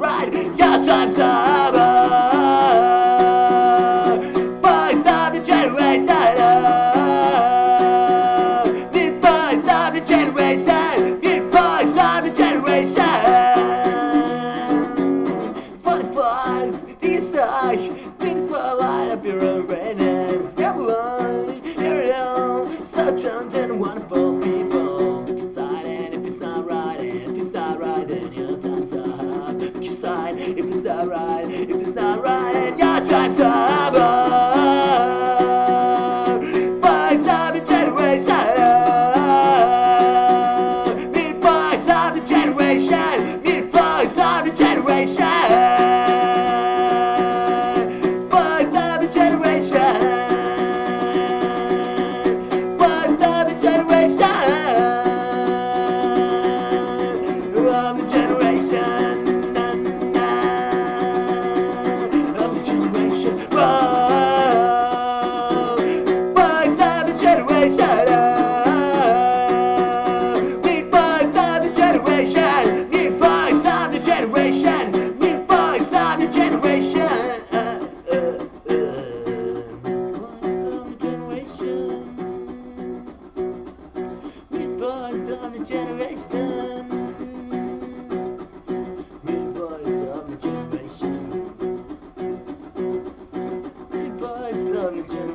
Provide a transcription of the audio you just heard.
right. Your time's over. Voice of the generation. The voice of the generation. The voice of the generation. For the voice, the side, the spotlight of your awareness. Come along, you're real, such and wonderful people. Pick a side, and if it's not right, and if it's not right, then your time's up. Pick a side, if it's not right, if it's not right, then your time's up. Voice of the generation. The voice of the generation. The voice of the generation. Voice of the generation. Voice of the generation. Of the generation. Of the generation. Voice of the generation. The voice of the generation. The voice of the generation. The voice of the generation. Voice of the generation. The voice of the generation. The voice of the generation.